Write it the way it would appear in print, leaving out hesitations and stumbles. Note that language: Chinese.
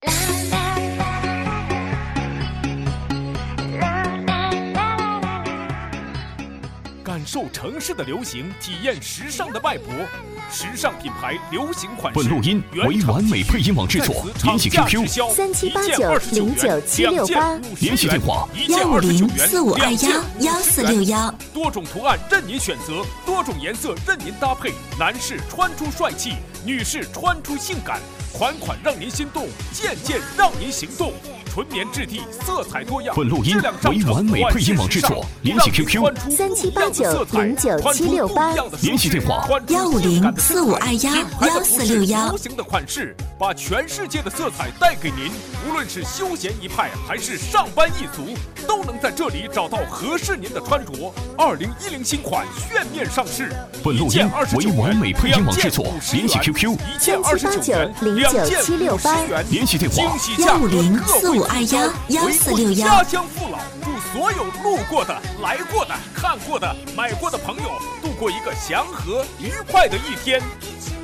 感受城市的流行，体验时尚的脉搏。时尚品牌流行款式。 本录音为完美配音网制作，联系 QQ 3789097768， 联系电话 15045211461。 多种图案任您选择，多种颜色任您搭配。男士穿出帅气，女士穿出性感，款款让您心动，件件让您行动。纯棉质地，色彩多样。 本录音为完美配音网制作，联系 QQ 3789097768， 联系电话 15045211461。 流行的款式，把全世界的色彩带给您。无论是休闲一派还是上班一族，都能在这里找到合适您的穿着。2010新款炫面上市， 本录音为完美配音网制作，联系 QQ 3789097768， 联系电话 15045211461。 家乡父老，祝所有路过的、来过的、看过的、买过的朋友度过一个祥和愉快的一天。